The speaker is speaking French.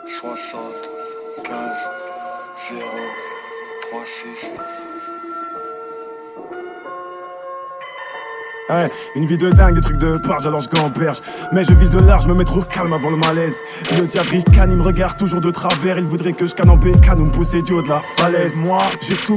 75 0 36. Hey, une vie de dingue, des trucs de barge, alors je gamberge. Mais je vise le large, me mets trop calme avant le malaise. Le diable ricane, il me regarde toujours de travers. Il voudrait que je canne en bécane ou me pousser du haut de la falaise. Moi, j'ai tout